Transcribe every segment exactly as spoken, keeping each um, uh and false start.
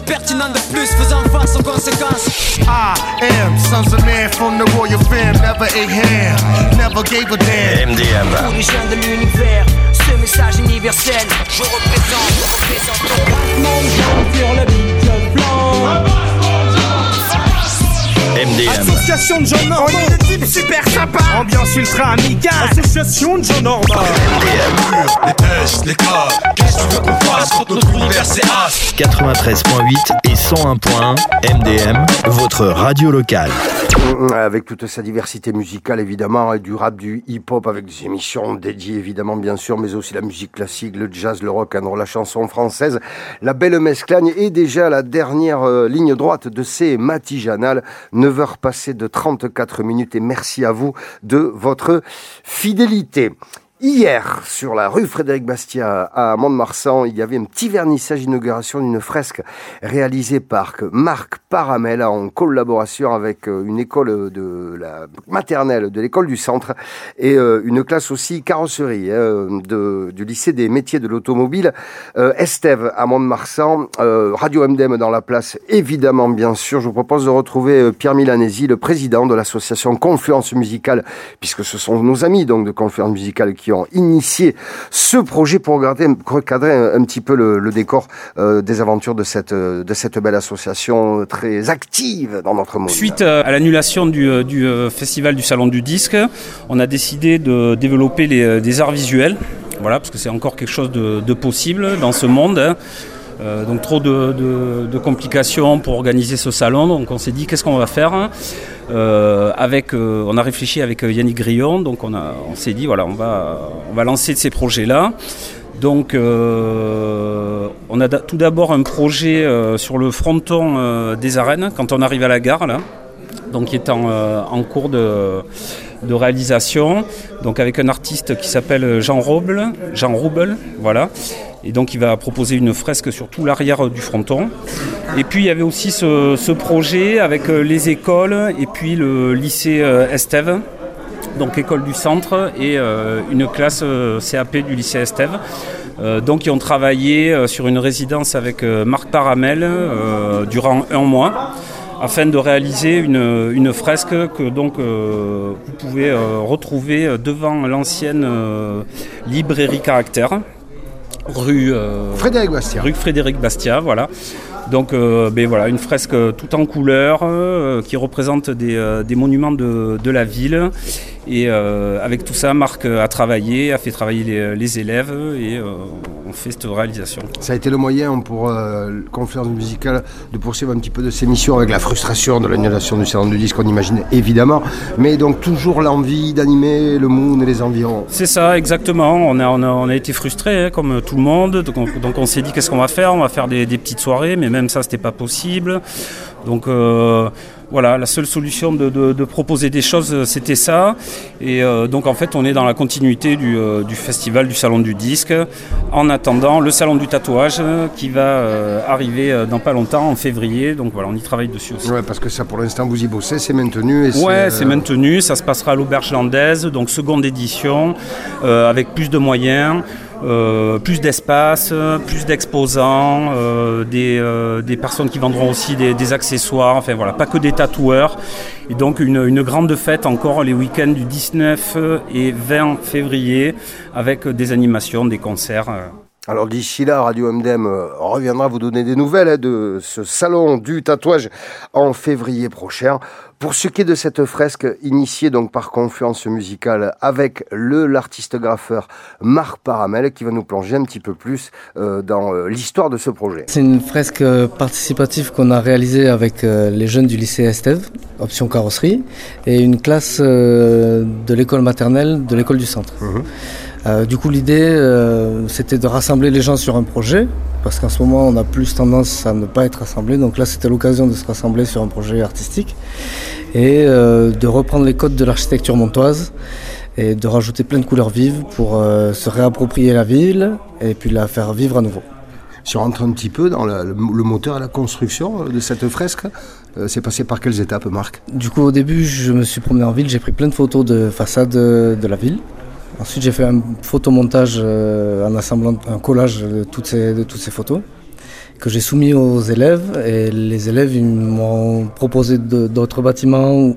pertinent de plus, faisant face aux conséquences. I am sons of man from the royal fam, never ate ham, never gave a damn. M D M. Pour les jeunes de l'univers, ce message universel, je représente, je représente. Mondial sur le beat, je flanc. M D M. Association de gens normaux, on est des types super sympas. Ambiance ultra amicale. Association de gens normaux. M D M. Les tests, les cas, qu'est-ce que tu veux qu'on fasse quand notre univers c'est as? quatre-vingt-treize point huit et cent un point un, M D M, votre radio locale. Avec toute sa diversité musicale évidemment, et du rap, du hip-hop, avec des émissions dédiées évidemment bien sûr, mais aussi la musique classique, le jazz, le rock and roll, la chanson française, la belle mesclagne, et déjà la dernière euh, ligne droite de ces matijanales, neuf heures passées de trente-quatre minutes, et merci à vous de votre fidélité. Hier, sur la rue Frédéric Bastiat à Mont-de-Marsan, il y avait un petit vernissage d'inauguration d'une fresque réalisée par Marc Paramel en collaboration avec une école de la maternelle de l'école du centre et une classe aussi carrosserie de, du lycée des métiers de l'automobile. Estève à Mont-de-Marsan, Radio M D M dans la place, évidemment, bien sûr. Je vous propose de retrouver Pierre Milanesi, le président de l'association Confluence Musicale, puisque ce sont nos amis donc de Confluence Musicale qui ont initié ce projet pour regarder, recadrer un, un petit peu le, le décor euh, des aventures de cette, de cette belle association très active dans notre monde. Suite à l'annulation du, du festival du Salon du Disque, on a décidé de développer les, des arts visuels, voilà, parce que c'est encore quelque chose de, de possible dans ce monde. Euh, donc trop de, de, de complications pour organiser ce salon, donc on s'est dit qu'est-ce qu'on va faire euh, avec, euh, on a réfléchi avec Yannick Grillon, donc on, a, on s'est dit voilà on va, on va lancer ces projets-là. Donc euh, on a da- tout d'abord un projet euh, sur le fronton euh, des arènes quand on arrive à la gare là, donc qui est en, euh, en cours de de réalisation, donc avec un artiste qui s'appelle Jean Rouble, Jean Rouble, voilà. Et donc il va proposer une fresque sur tout l'arrière du fronton. Et puis il y avait aussi ce, ce projet avec les écoles et puis le lycée Estève, donc école du centre et euh, une classe C A P du lycée Estève. Euh, donc ils ont travaillé sur une résidence avec Marc Paramel euh, durant un mois, afin de réaliser une, une fresque que donc euh, vous pouvez euh, retrouver devant l'ancienne euh, librairie Caractère, rue euh, Frédéric Bastiat. Rue Frédéric Bastiat, voilà. Donc euh, ben voilà, une fresque tout en couleurs euh, qui représente des, euh, des monuments de, de la ville. Et euh, avec tout ça, Marc a travaillé, a fait travailler les, les élèves et euh, on fait cette réalisation. Ça a été le moyen pour euh, Confluence Musicale de poursuivre un petit peu de ses missions avec la frustration de l'annulation du salon du disque, on imagine évidemment, mais donc toujours l'envie d'animer le Moon et les environs. C'est ça, exactement. On a, on a, on a été frustrés hein, comme tout le monde, donc, donc on s'est dit qu'est-ce qu'on va faire ? On va faire des, des petites soirées, mais même ça c'était pas possible. Donc euh, voilà, la seule solution de, de, de proposer des choses, c'était ça. Et euh, donc en fait, on est dans la continuité du, euh, du festival du Salon du Disque, en attendant le Salon du Tatouage euh, qui va euh, arriver euh, dans pas longtemps, en février. Donc voilà, on y travaille dessus aussi. Ouais, parce que ça, pour l'instant, vous y bossez, c'est maintenu. Et c'est, ouais, euh... c'est maintenu. Ça se passera à l'Auberge Landaise, donc seconde édition, euh, avec plus de moyens. Euh, plus d'espace, plus d'exposants, euh, des, euh, des personnes qui vendront aussi des, des accessoires, enfin voilà, pas que des tatoueurs. Et donc une, une grande fête encore les week-ends du dix-neuf et vingt février avec des animations, des concerts. Alors d'ici là, Radio M D M reviendra vous donner des nouvelles hein, de ce salon du tatouage en février prochain. Pour ce qui est de cette fresque initiée donc par Confluence Musicale avec le l'artiste graffeur Marc Paramel qui va nous plonger un petit peu plus euh, dans euh, l'histoire de ce projet. C'est une fresque participative qu'on a réalisée avec euh, les jeunes du lycée Estève, option carrosserie, et une classe euh, de l'école maternelle de l'école du centre. Mmh. Euh, du coup, l'idée, euh, c'était de rassembler les gens sur un projet, parce qu'en ce moment, on a plus tendance à ne pas être rassemblés. Donc là, c'était l'occasion de se rassembler sur un projet artistique et euh, de reprendre les codes de l'architecture montoise et de rajouter plein de couleurs vives pour euh, se réapproprier la ville et puis la faire vivre à nouveau. Si on rentre un petit peu dans la, le, le moteur et la construction de cette fresque, euh, c'est passé par quelles étapes, Marc ? Du coup, au début, je me suis promené en ville, j'ai pris plein de photos de façade de la ville. Ensuite, j'ai fait un photomontage euh, en assemblant un collage de toutes ces, de toutes ces photos. que j'ai soumis aux élèves. Et les élèves ils m'ont proposé de, d'autres bâtiments ou,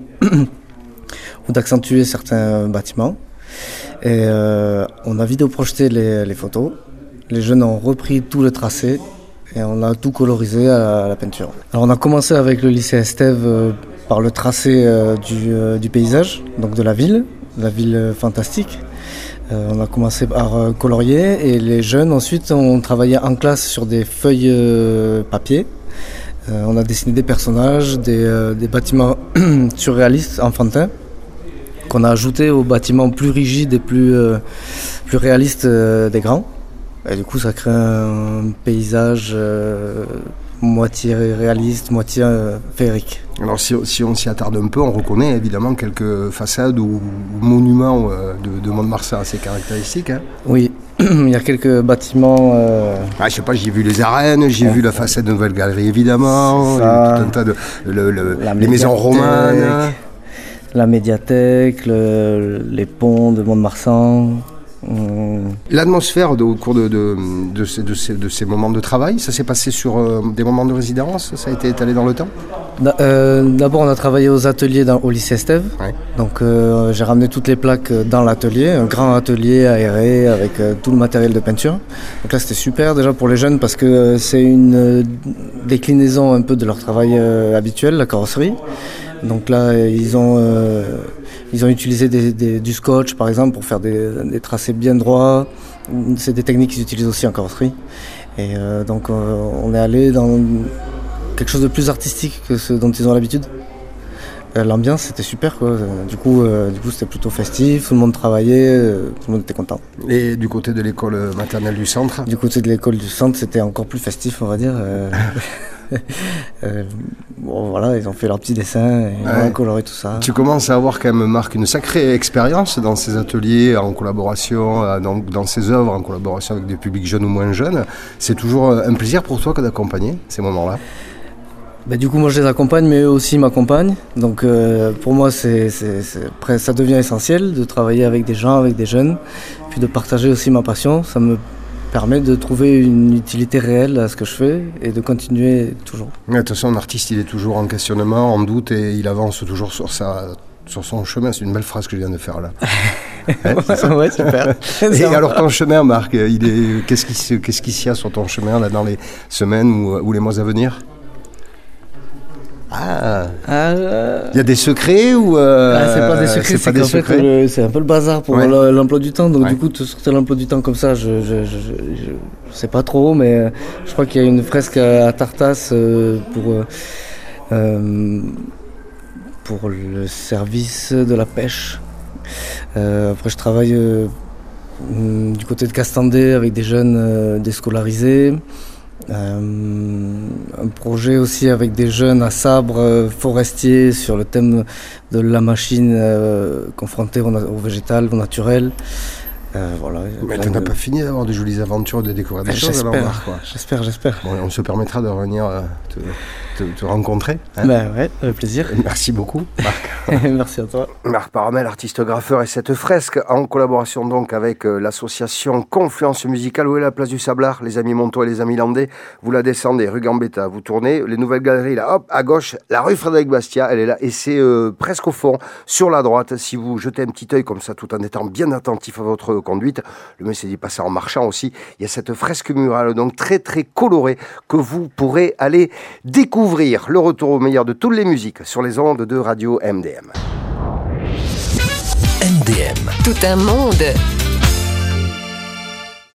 ou d'accentuer certains bâtiments. Et euh, on a vidéoprojeté les, les photos. Les jeunes ont repris tout le tracé et on a tout colorisé à la, à la peinture. Alors on a commencé avec le lycée Estève euh, par le tracé euh, du, euh, du paysage, donc de la ville, la ville euh, fantastique. Euh, on a commencé par euh, colorier et les jeunes ensuite ont travaillé en classe sur des feuilles euh, papier. Euh, on a dessiné des personnages, des, euh, des bâtiments surréalistes, enfantins, qu'on a ajouté aux bâtiments plus rigides et plus, euh, plus réalistes euh, des grands. Et du coup, ça crée un paysage euh, moitié réaliste, moitié euh, féerique. Alors, si, si on s'y attarde un peu, on reconnaît évidemment quelques façades ou, ou monuments euh, de, de Mont-de-Marsan assez caractéristiques. Hein. Oui, il y a quelques bâtiments. Euh... Ah, je sais pas, j'ai vu les arènes, j'ai ouais. vu la façade de Nouvelle Galerie évidemment, il y a tout un tas de. Le, le, les maisons romanes. La médiathèque, le, les ponts de Mont-de-Marsan. L'atmosphère de, au cours de, de, de, ces, de, ces, de ces moments de travail, ça s'est passé sur euh, des moments de résidence, ça a été étalé dans le temps? euh, D'abord on a travaillé aux ateliers dans, au lycée Estève, ouais. donc euh, j'ai ramené toutes les plaques dans l'atelier, un grand atelier aéré avec euh, tout le matériel de peinture. Donc là c'était super déjà pour les jeunes parce que euh, c'est une euh, déclinaison un peu de leur travail euh, habituel, la carrosserie. Donc là ils ont... Euh, Ils ont utilisé des, des, du scotch, par exemple, pour faire des, des tracés bien droits. C'est des techniques qu'ils utilisent aussi en carrosserie. Et euh, donc, euh, on est allé dans quelque chose de plus artistique que ce dont ils ont l'habitude. Euh, l'ambiance, c'était super, quoi. Du coup, euh, du coup, c'était plutôt festif. Tout le monde travaillait, euh, tout le monde était content. Et du côté de l'école maternelle du centre? Du côté de l'école du centre, c'était encore plus festif, on va dire. Euh, Euh, bon voilà, ils ont fait leurs petits dessins et ouais. ont coloré tout ça. Tu commences à avoir quand même, Marc, une sacrée expérience dans ces ateliers, en collaboration, dans, dans ces œuvres, en collaboration avec des publics jeunes ou moins jeunes. C'est toujours un plaisir pour toi que d'accompagner ces moments-là? Bah, du coup, moi je les accompagne, mais eux aussi m'accompagnent. Donc euh, pour moi, c'est, c'est, c'est, après, ça devient essentiel de travailler avec des gens, avec des jeunes, puis de partager aussi ma passion. Ça me permet de trouver une utilité réelle à ce que je fais et de continuer toujours. De toute façon, un artiste, il est toujours en questionnement, en doute et il avance toujours sur, sa, sur son chemin. C'est une belle phrase que je viens de faire là. Hein, c'est ça ouais, super. Et alors ton chemin, Marc, il est, qu'est-ce qui, qu'est-ce qui s'y a sur ton chemin là, dans les semaines ou, ou les mois à venir? Ah, euh... il y a des secrets ou euh... ah, c'est pas des secrets, c'est, c'est, pas des secrets. Fait, le, c'est un peu le bazar pour ouais. l'emploi du temps. Donc ouais. du coup, te sortir l'emploi du temps comme ça, je, je, je, je, je sais pas trop, mais je crois qu'il y a une fresque à, à Tartas euh, pour euh, pour le service de la pêche. Euh, après, je travaille euh, du côté de Castandé avec des jeunes euh, déscolarisés. Euh, un projet aussi avec des jeunes à Sabre euh, forestiers sur le thème de la machine euh, confrontée au, au végétal, au naturel. Euh, voilà, mais tu n'as de... pas fini d'avoir de jolies aventures, de découvrir des choses alors, Marc, quoi. J'espère, j'espère. Bon, on se permettra de revenir euh, te, te, te rencontrer. Hein. Ben ouais, avec plaisir. Merci beaucoup, Marc. Merci à toi. Marc Paramel, artiste graffeur, et cette fresque en collaboration donc avec euh, l'association Confluence Musicale. Où est la place du Sablard, les amis Montaut et les amis Landais? Vous la descendez, rue Gambetta, vous tournez, les nouvelles galeries là, hop, à gauche, la rue Frédéric Bastiat, elle est là, et c'est euh, presque au fond, sur la droite. Si vous jetez un petit œil comme ça, tout en étant bien attentif à votre conduite, le mieux c'est d'y passer en marchant aussi. Il y a cette fresque murale donc très très colorée que vous pourrez aller découvrir. Le retour au meilleur de toutes les musiques sur les ondes de Radio M D M. M D M. Tout un monde